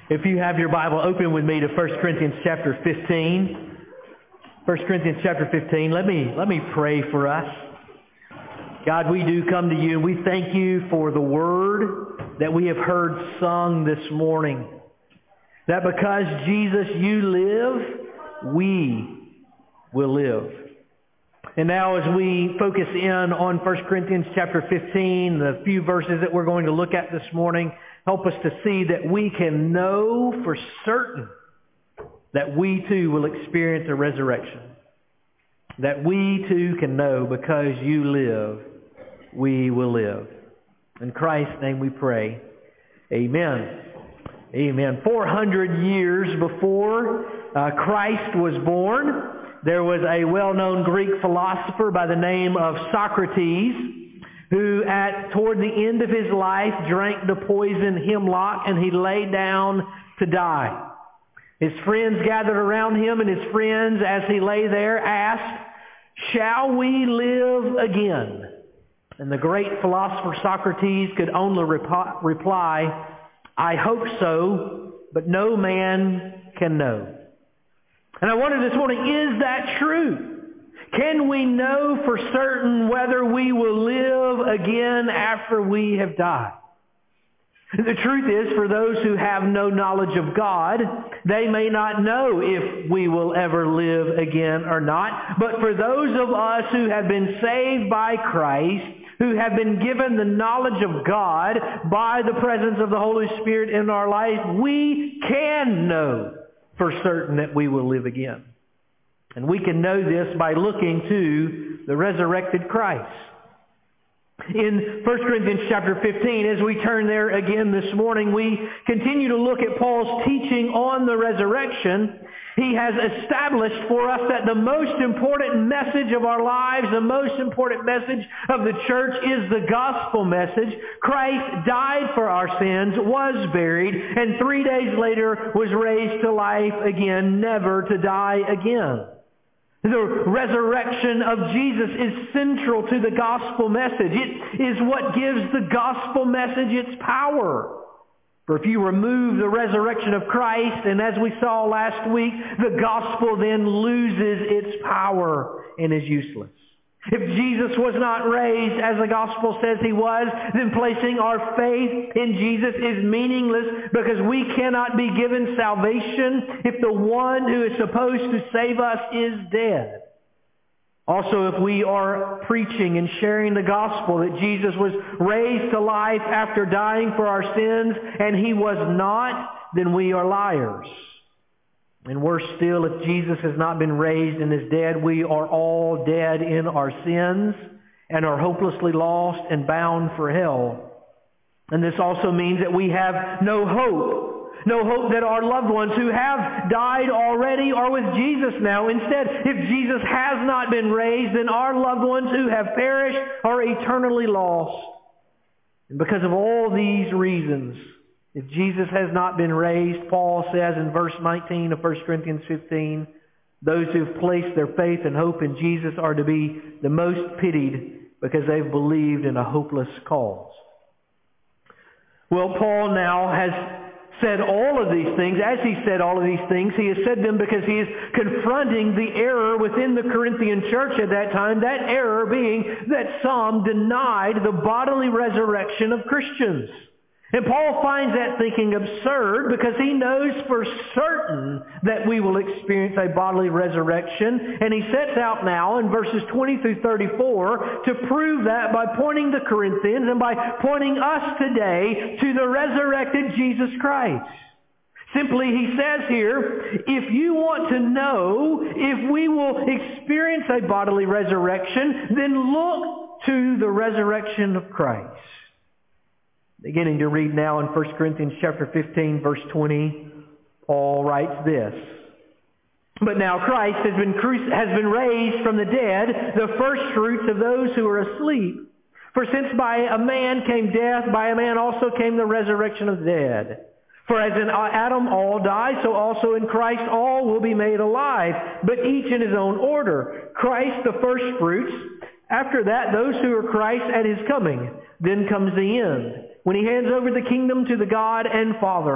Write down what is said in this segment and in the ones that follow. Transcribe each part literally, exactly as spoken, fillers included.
If you have your Bible, open with me to First Corinthians chapter fifteen. First Corinthians chapter fifteen. Let me, let me pray for us. God, we do come to you and we thank you for the word that we have heard sung this morning. That because Jesus, you live, we will live. And now as we focus in on First Corinthians chapter fifteen, the few verses that we're going to look at this morning, help us to see that we can know for certain that we too will experience a resurrection. That we too can know because you live, we will live. In Christ's name we pray. Amen. Amen. four hundred years before uh, Christ was born, there was a well-known Greek philosopher by the name of Socrates, who at toward the end of his life drank the poison hemlock and he lay down to die. His friends gathered around him, and his friends, as he lay there, asked, "Shall we live again?" And the great philosopher Socrates could only rep- reply, "I hope so, but no man can know." And I wonder this morning, is that true? Can we know for certain whether we will live again after we have died? The truth is, for those who have no knowledge of God, they may not know if we will ever live again or not. But for those of us who have been saved by Christ, who have been given the knowledge of God by the presence of the Holy Spirit in our life, we can know for certain that we will live again. And we can know this by looking to the resurrected Christ. In First Corinthians chapter fifteen, as we turn there again this morning, we continue to look at Paul's teaching on the resurrection. He has established for us that the most important message of our lives, the most important message of the church is the gospel message. Christ died for our sins, was buried, and three days later was raised to life again, never to die again. The resurrection of Jesus is central to the gospel message. It is what gives the gospel message its power. For if you remove the resurrection of Christ, and as we saw last week, the gospel then loses its power and is useless. If Jesus was not raised as the gospel says he was, then placing our faith in Jesus is meaningless because we cannot be given salvation if the one who is supposed to save us is dead. Also, if we are preaching and sharing the gospel that Jesus was raised to life after dying for our sins and he was not, then we are liars. And worse still, if Jesus has not been raised and is dead, we are all dead in our sins and are hopelessly lost and bound for hell. And this also means that we have no hope. No hope that our loved ones who have died already are with Jesus now. Instead, if Jesus has not been raised, then our loved ones who have perished are eternally lost. And because of all these reasons, if Jesus has not been raised, Paul says in verse nineteen of First Corinthians fifteen, those who have placed their faith and hope in Jesus are to be the most pitied because they've believed in a hopeless cause. Well, Paul now has said all of these things. As he said all of these things, he has said them because he is confronting the error within the Corinthian church at that time, that error being that some denied the bodily resurrection of Christians. And Paul finds that thinking absurd because he knows for certain that we will experience a bodily resurrection. And he sets out now in verses twenty through thirty-four to prove that by pointing the Corinthians and by pointing us today to the resurrected Jesus Christ. Simply, he says here, if you want to know if we will experience a bodily resurrection, then look to the resurrection of Christ. Beginning to read now in First Corinthians chapter fifteen, verse twenty, Paul writes this. But now Christ has been cru- has been raised from the dead, the first fruits of those who are asleep. For since by a man came death, by a man also came the resurrection of the dead. For as in Adam all die, so also in Christ all will be made alive, but each in his own order. Christ the first fruits, after that those who are Christ at his coming. Then comes the end, when he hands over the kingdom to the God and Father,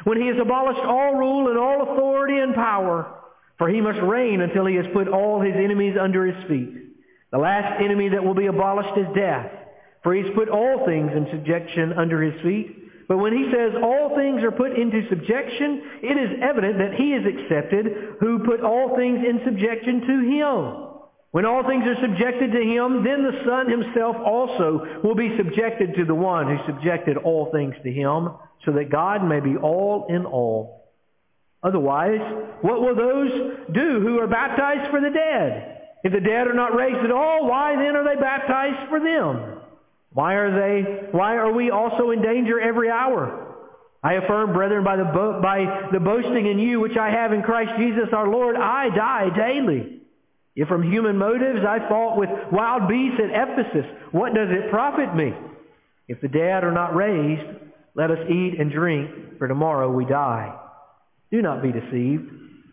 when he has abolished all rule and all authority and power. For he must reign until he has put all his enemies under his feet. The last enemy that will be abolished is death, for he has put all things in subjection under his feet. But when he says all things are put into subjection, it is evident that he is accepted who put all things in subjection to him. When all things are subjected to him, then the Son himself also will be subjected to the one who subjected all things to him, so that God may be all in all. Otherwise, what will those do who are baptized for the dead? If the dead are not raised at all, why then are they baptized for them? Why are they? Why are we also in danger every hour? I affirm, brethren, by the bo- by the boasting in you which I have in Christ Jesus our Lord, I die daily. If from human motives I fought with wild beasts at Ephesus, what does it profit me? If the dead are not raised, let us eat and drink, for tomorrow we die. Do not be deceived.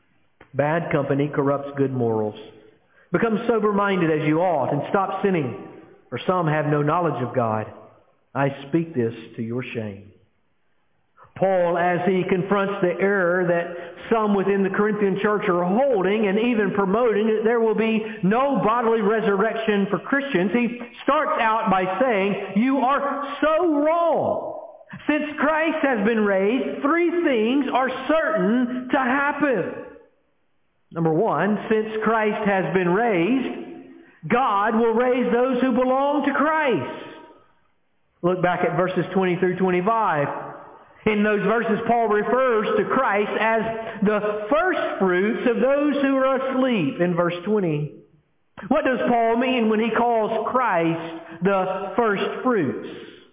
Bad company corrupts good morals. Become sober-minded as you ought, and stop sinning, for some have no knowledge of God. I speak this to your shame. Paul, as he confronts the error that some within the Corinthian church are holding and even promoting, that there will be no bodily resurrection for Christians, he starts out by saying, you are so wrong. Since Christ has been raised, three things are certain to happen. Number one, since Christ has been raised, God will raise those who belong to Christ. Look back at verses twenty through twenty-five. In those verses, Paul refers to Christ as the first fruits of those who are asleep in verse twenty. What does Paul mean when he calls Christ the first fruits?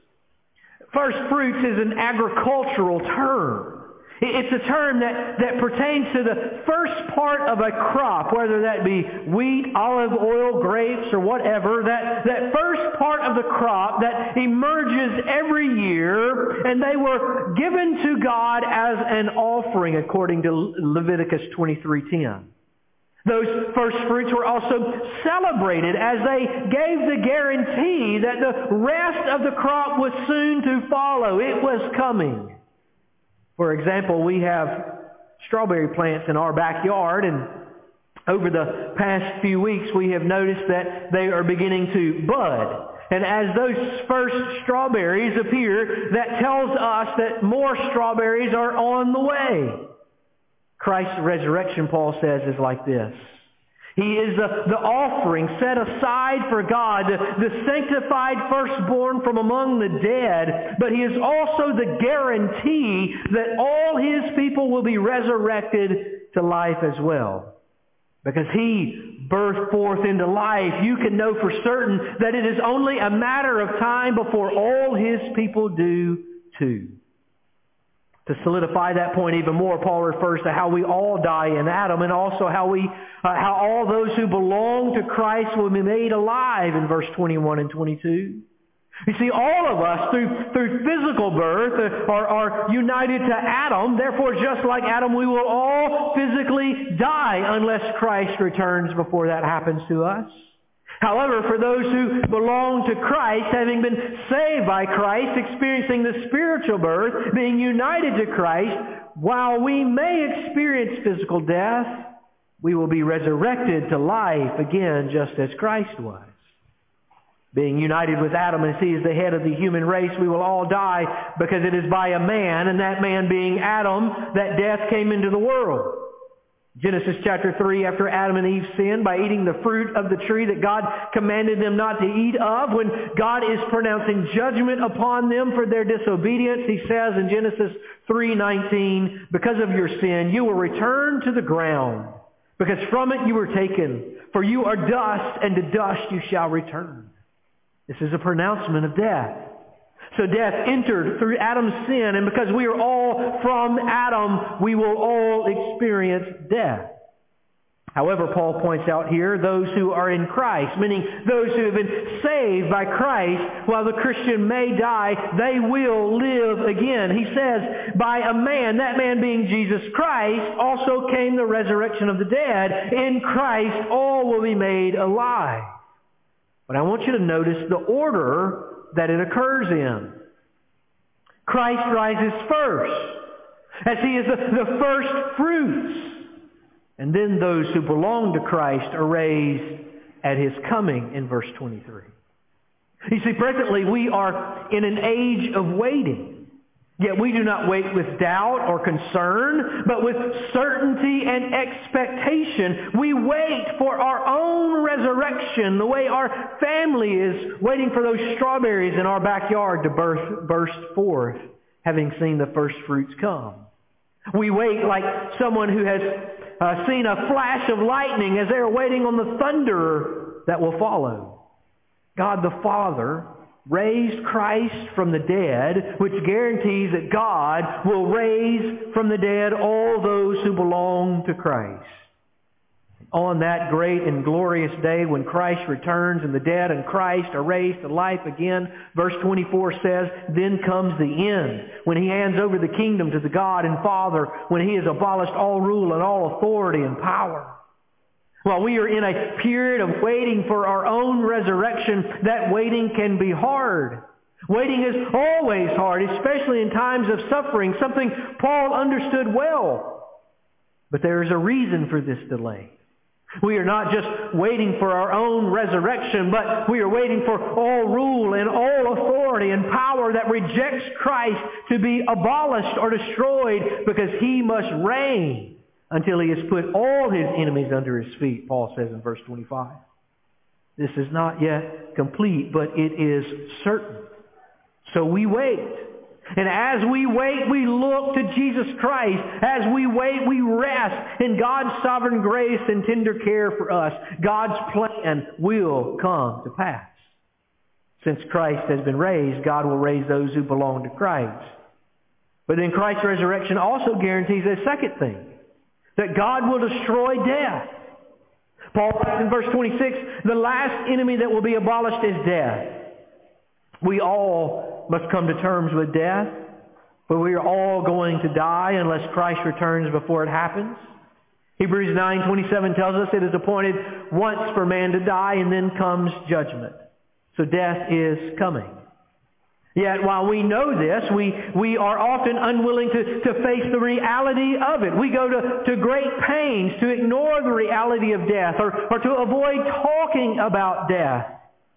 First fruits is an agricultural term. It's a term that, that pertains to the first part of a crop, whether that be wheat, olive oil, grapes, or whatever. That, that first part of the crop that emerges every year, and they were given to God as an offering according to Leviticus twenty-three ten. Those first fruits were also celebrated as they gave the guarantee that the rest of the crop was soon to follow. It was coming. For example, we have strawberry plants in our backyard, and over the past few weeks we have noticed that they are beginning to bud. And as those first strawberries appear, that tells us that more strawberries are on the way. Christ's resurrection, Paul says, is like this. He is the, the offering set aside for God, the, the sanctified firstborn from among the dead, but He is also the guarantee that all His people will be resurrected to life as well. Because He birthed forth into life, you can know for certain that it is only a matter of time before all His people do too. To solidify that point even more, Paul refers to how we all die in Adam, and also how we, uh, how all those who belong to Christ will be made alive in verse twenty-one and twenty-two. You see, all of us, through, through physical birth, are, are united to Adam. Therefore, just like Adam, we will all physically die unless Christ returns before that happens to us. However, for those who belong to Christ, having been saved by Christ, experiencing the spiritual birth, being united to Christ, while we may experience physical death, we will be resurrected to life again just as Christ was. Being united with Adam as he is the head of the human race, we will all die because it is by a man, and that man being Adam, that death came into the world. Genesis chapter three, after Adam and Eve sinned by eating the fruit of the tree that God commanded them not to eat of, when God is pronouncing judgment upon them for their disobedience, He says in Genesis three nineteen, because of your sin, you will return to the ground, because from it you were taken. For you are dust, and to dust you shall return. This is a pronouncement of death. So death entered through Adam's sin, and because we are all from Adam, we will all experience death. However, Paul points out here, those who are in Christ, meaning those who have been saved by Christ, while the Christian may die, they will live again. He says, by a man, that man being Jesus Christ, also came the resurrection of the dead. In Christ, all will be made alive. But I want you to notice the order that it occurs in. Christ rises first. as He is the, the first fruits. And then those who belong to Christ are raised at His coming in verse twenty-three. You see, presently we are in an age of waiting. Yet we do not wait with doubt or concern, but with certainty and expectation. We wait for our own resurrection, the way our family is waiting for those strawberries in our backyard to burst, burst forth, having seen the first fruits come. We wait like someone who has uh, seen a flash of lightning as they are waiting on the thunder that will follow. God the Father raised Christ from the dead, which guarantees that God will raise from the dead all those who belong to Christ. On that great and glorious day when Christ returns and the dead in Christ are raised to life again, verse twenty-four says, then comes the end, when He hands over the kingdom to the God and Father, when He has abolished all rule and all authority and power. While we are in a period of waiting for our own resurrection, that waiting can be hard. Waiting is always hard, especially in times of suffering, something Paul understood well. But there is a reason for this delay. We are not just waiting for our own resurrection, but we are waiting for all rule and all authority and power that rejects Christ to be abolished or destroyed, because He must reign until He has put all His enemies under His feet, Paul says in verse twenty-five. This is not yet complete, but it is certain. So we wait. And as we wait, we look to Jesus Christ. As we wait, we rest in God's sovereign grace and tender care for us. God's plan will come to pass. Since Christ has been raised, God will raise those who belong to Christ. But then Christ's resurrection also guarantees a second thing, that God will destroy death. Paul writes in verse twenty-six, the last enemy that will be abolished is death. We all must come to terms with death, but we are all going to die unless Christ returns before it happens. Hebrews nine twenty-seven tells us it is appointed once for man to die, and then comes judgment. So death is coming. Yet while we know this, we, we are often unwilling to, to face the reality of it. We go to, to great pains to ignore the reality of death, or, or to avoid talking about death.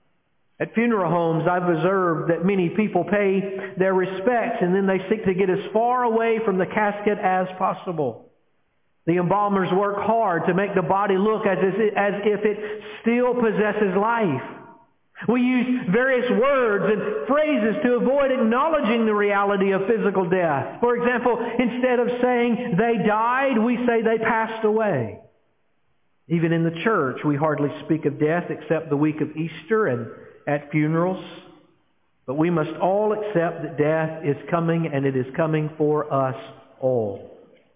At funeral homes, I've observed that many people pay their respects and then they seek to get as far away from the casket as possible. The embalmers work hard to make the body look as if, as if it still possesses life. We use various words and phrases to avoid acknowledging the reality of physical death. For example, instead of saying they died, we say they passed away. Even in the church, we hardly speak of death except the week of Easter and at funerals. But we must all accept that death is coming, and it is coming for us all.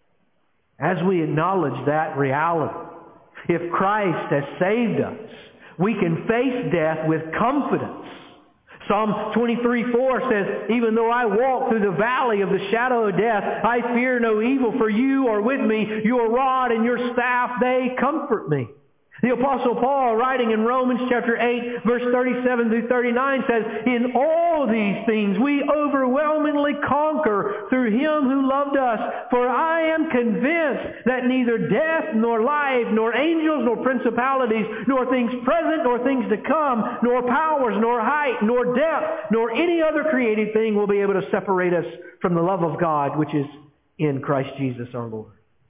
As we acknowledge that reality, if Christ has saved us, we can face death with confidence. Psalm twenty-three four says, even though I walk through the valley of the shadow of death, I fear no evil, for you are with me. Your rod and your staff, they comfort me. The Apostle Paul, writing in Romans chapter eight, verse thirty-seven through thirty-nine, says, in all these things we overwhelmingly conquer through Him who loved us. For I am convinced that neither death, nor life, nor angels, nor principalities, nor things present, nor things to come, nor powers, nor height, nor depth, nor any other created thing will be able to separate us from the love of God, which is in Christ Jesus our Lord.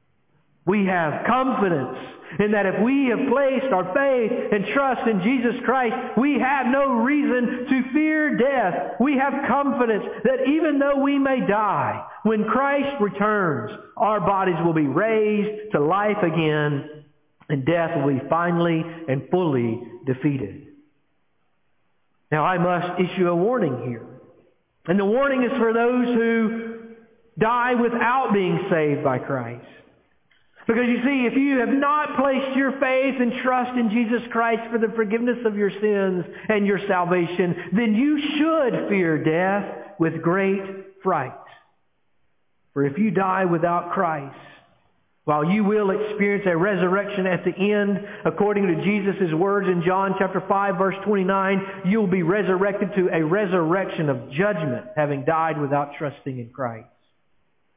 We have confidence in that if we have placed our faith and trust in Jesus Christ, we have no reason to fear death. We have confidence that even though we may die, when Christ returns, our bodies will be raised to life again, and death will be finally and fully defeated. Now, I must issue a warning here. And the warning is for those who die without being saved by Christ. Because you see, if you have not placed your faith and trust in Jesus Christ for the forgiveness of your sins and your salvation, then you should fear death with great fright. For if you die without Christ, while you will experience a resurrection at the end, according to Jesus' words in John chapter five, verse twenty-nine, you'll be resurrected to a resurrection of judgment, having died without trusting in Christ.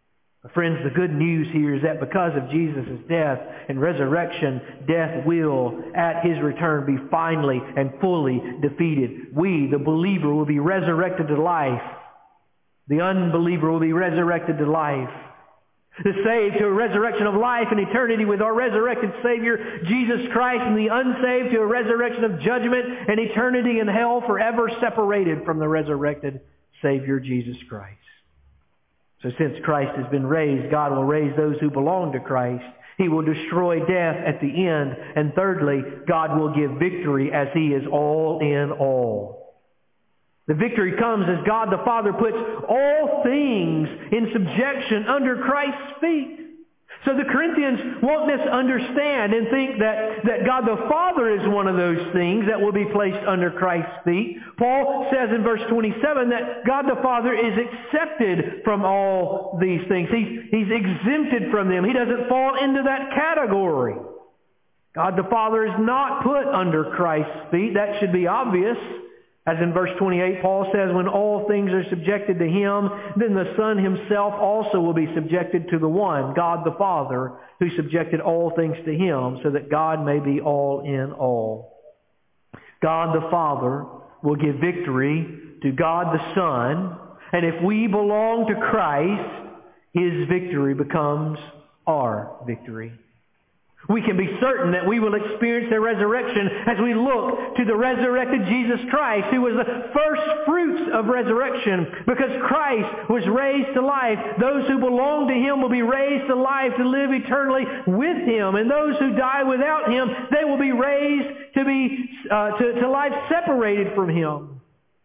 Friends, the good news here is that because of Jesus' death and resurrection, death will, at His return, be finally and fully defeated. We, the believer, will be resurrected to life. The unbeliever will be resurrected to life. The saved to a resurrection of life and eternity with our resurrected Savior, Jesus Christ, and the unsaved to a resurrection of judgment and eternity in hell, forever separated from the resurrected Savior, Jesus Christ. So since Christ has been raised, God will raise those who belong to Christ. He will destroy death at the end. And thirdly, God will give victory as He is all in all. The victory comes as God the Father puts all things in subjection under Christ's feet. So the Corinthians won't misunderstand and think that, that God the Father is one of those things that will be placed under Christ's feet. Paul says in verse twenty-seven that God the Father is accepted from all these things. He's, he's exempted from them. He doesn't fall into that category. God the Father is not put under Christ's feet. That should be obvious. As in verse twenty-eight, Paul says, when all things are subjected to Him, then the Son Himself also will be subjected to the one, God the Father, who subjected all things to Him, so that God may be all in all. God the Father will give victory to God the Son, and if we belong to Christ, His victory becomes our victory. We can be certain that we will experience the resurrection as we look to the resurrected Jesus Christ, who was the first fruits of resurrection. Because Christ was raised to life, those who belong to Him will be raised to life to live eternally with Him. And those who die without Him, they will be raised to be uh, to, to life separated from Him.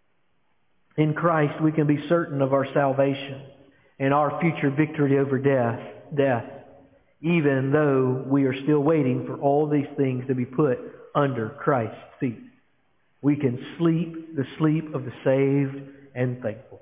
In Christ, we can be certain of our salvation and our future victory over death. Death. Even though we are still waiting for all these things to be put under Christ's feet. We can sleep the sleep of the saved and thankful.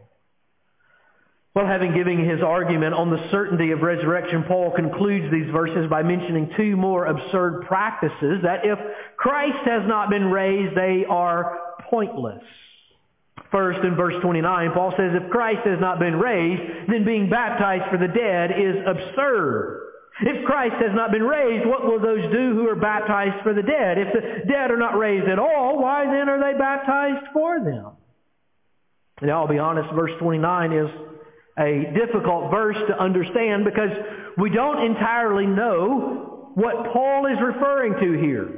Well, having given his argument on the certainty of resurrection, Paul concludes these verses by mentioning two more absurd practices that if Christ has not been raised, they are pointless. First, in verse twenty-nine, Paul says, if Christ has not been raised, then being baptized for the dead is absurd. If Christ has not been raised, what will those do who are baptized for the dead? If the dead are not raised at all, why then are they baptized for them? And I'll be honest, verse twenty-nine is a difficult verse to understand because we don't entirely know what Paul is referring to here.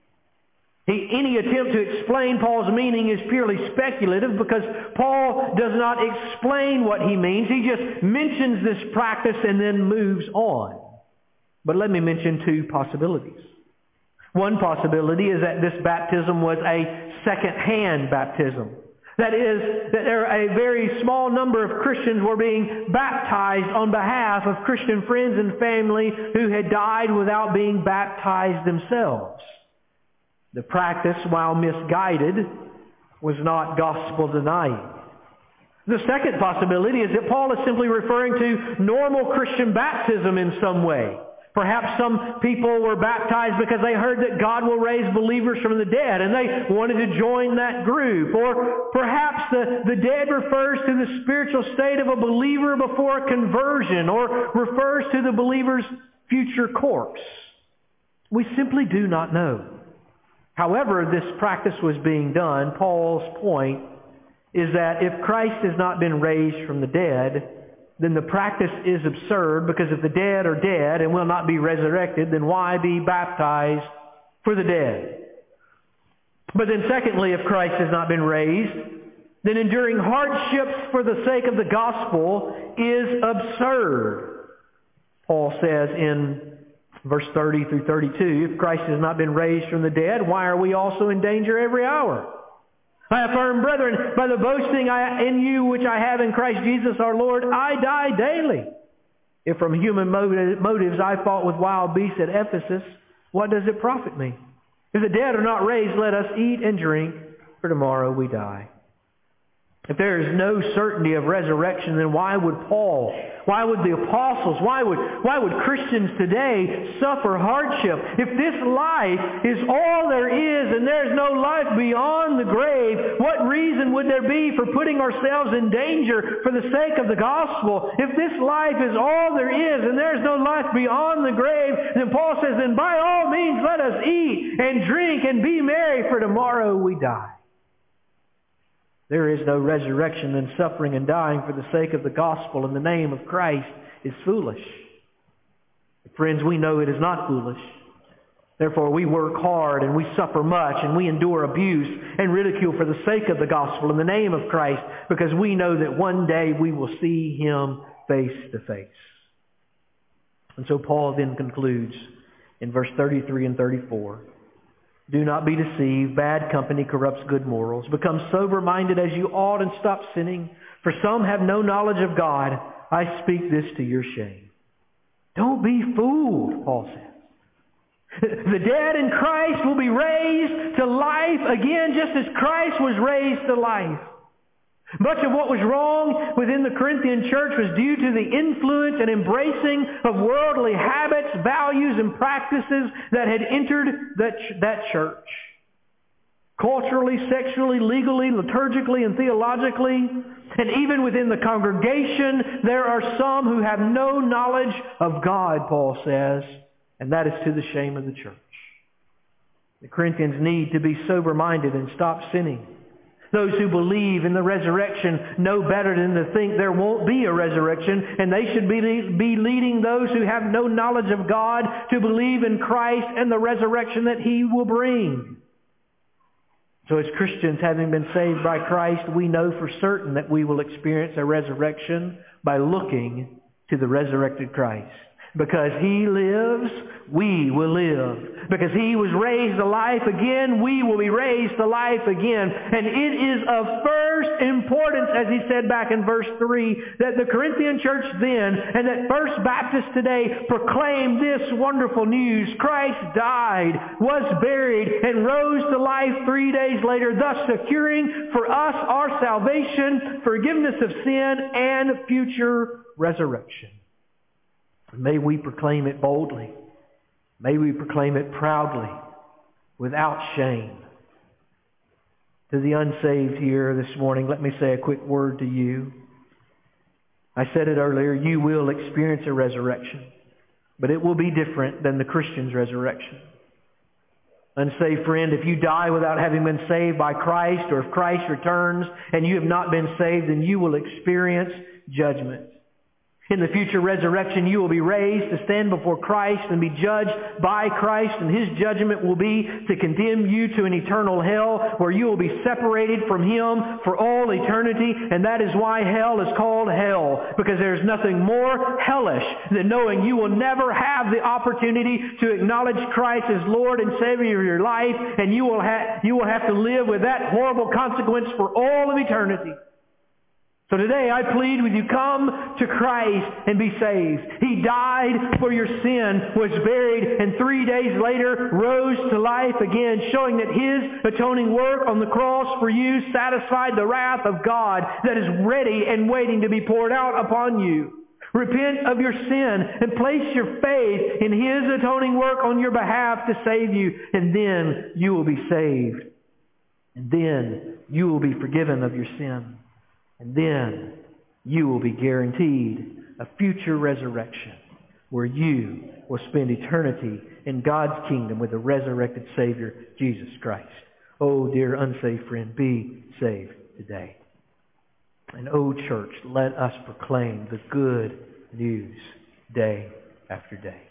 He, any attempt to explain Paul's meaning is purely speculative because Paul does not explain what he means. He just mentions this practice and then moves on. But let me mention two possibilities. One possibility is that this baptism was a second-hand baptism. That is, that there are a very small number of Christians were being baptized on behalf of Christian friends and family who had died without being baptized themselves. The practice, while misguided, was not gospel-denying. The second possibility is that Paul is simply referring to normal Christian baptism in some way. Perhaps some people were baptized because they heard that God will raise believers from the dead and they wanted to join that group. Or perhaps the, the dead refers to the spiritual state of a believer before conversion or refers to the believer's future corpse. We simply do not know. However this practice was being done, Paul's point is that if Christ has not been raised from the dead, then the practice is absurd, because if the dead are dead and will not be resurrected, then why be baptized for the dead? But then secondly, if Christ has not been raised, then enduring hardships for the sake of the gospel is absurd. Paul says in verse thirty through thirty-two, if Christ has not been raised from the dead, why are we also in danger every hour? I affirm, brethren, by the boasting I, in you which I have in Christ Jesus our Lord, I die daily. If from human motives I fought with wild beasts at Ephesus, what does it profit me? If the dead are not raised, let us eat and drink, for tomorrow we die. If there is no certainty of resurrection, then why would Paul, why would the apostles, why would, why would Christians today suffer hardship? If this life is all there is and there is no life beyond the grave, what reason would there be for putting ourselves in danger for the sake of the gospel? If this life is all there is and there is no life beyond the grave, then Paul says, then by all means let us eat and drink and be merry, for tomorrow we die. There is no resurrection, then suffering and dying for the sake of the gospel in the name of Christ is foolish. Friends, we know it is not foolish. Therefore, we work hard and we suffer much and we endure abuse and ridicule for the sake of the gospel in the name of Christ, because we know that one day we will see Him face to face. And so Paul then concludes in verse thirty-three and thirty-four. Do not be deceived. Bad company corrupts good morals. Become sober-minded as you ought and stop sinning. For some have no knowledge of God. I speak this to your shame. Don't be fooled, Paul says. The dead in Christ will be raised to life again, just as Christ was raised to life. Much of what was wrong within the Corinthian church was due to the influence and embracing of worldly habits, values, and practices that had entered that, that church. Culturally, sexually, legally, liturgically, and theologically. And even within the congregation, there are some who have no knowledge of God, Paul says, and that is to the shame of the church. The Corinthians need to be sober-minded and stop sinning. Those who believe in the resurrection know better than to think there won't be a resurrection, and they should be, be leading those who have no knowledge of God to believe in Christ and the resurrection that He will bring. So as Christians, having been saved by Christ, we know for certain that we will experience a resurrection by looking to the resurrected Christ. Because He lives, we will live. Because He was raised to life again, we will be raised to life again. And it is of first importance, as he said back in verse three, that the Corinthian church then and that First Baptist today proclaim this wonderful news. Christ died, was buried, and rose to life three days later, thus securing for us our salvation, forgiveness of sin, and future resurrection. May we proclaim it boldly. May we proclaim it proudly, without shame. To the unsaved here this morning, let me say a quick word to you. I said it earlier, you will experience a resurrection, but it will be different than the Christian's resurrection. Unsaved friend, if you die without having been saved by Christ, or if Christ returns and you have not been saved, then you will experience judgment. In the future resurrection, you will be raised to stand before Christ and be judged by Christ, and His judgment will be to condemn you to an eternal hell where you will be separated from Him for all eternity, and that is why hell is called hell, because there is nothing more hellish than knowing you will never have the opportunity to acknowledge Christ as Lord and Savior of your life, and you will, ha- you will have to live with that horrible consequence for all of eternity. So today I plead with you, come to Christ and be saved. He died for your sin, was buried, and three days later rose to life again, showing that His atoning work on the cross for you satisfied the wrath of God that is ready and waiting to be poured out upon you. Repent of your sin and place your faith in His atoning work on your behalf to save you, and then you will be saved. And then you will be forgiven of your sin. And then you will be guaranteed a future resurrection where you will spend eternity in God's kingdom with the resurrected Savior, Jesus Christ. Oh, dear unsaved friend, be saved today. And oh, church, let us proclaim the good news day after day.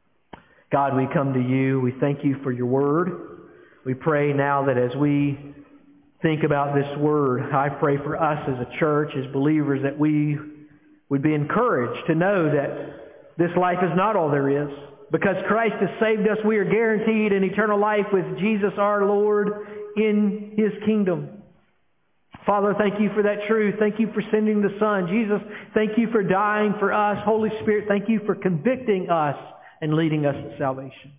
God, we come to you. We thank you for your word. We pray now that as we think about this word, I pray for us as a church, as believers, that we would be encouraged to know that this life is not all there is. Because Christ has saved us, we are guaranteed an eternal life with Jesus our Lord in His kingdom. Father, thank you for that truth. Thank you for sending the Son. Jesus, thank you for dying for us. Holy Spirit, thank you for convicting us and leading us to salvation.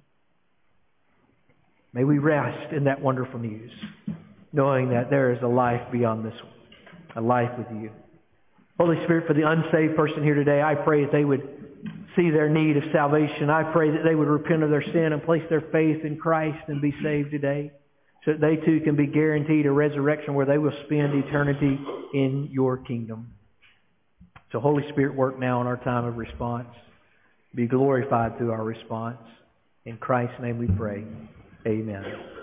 May we rest in that wonderful news, knowing that there is a life beyond this one. a life with you. Holy Spirit, for the unsaved person here today, I pray that they would see their need of salvation. I pray that they would repent of their sin and place their faith in Christ and be saved today, so that they too can be guaranteed a resurrection where they will spend eternity in your kingdom. So Holy Spirit, work now in our time of response. Be glorified through our response. In Christ's name we pray. Amen.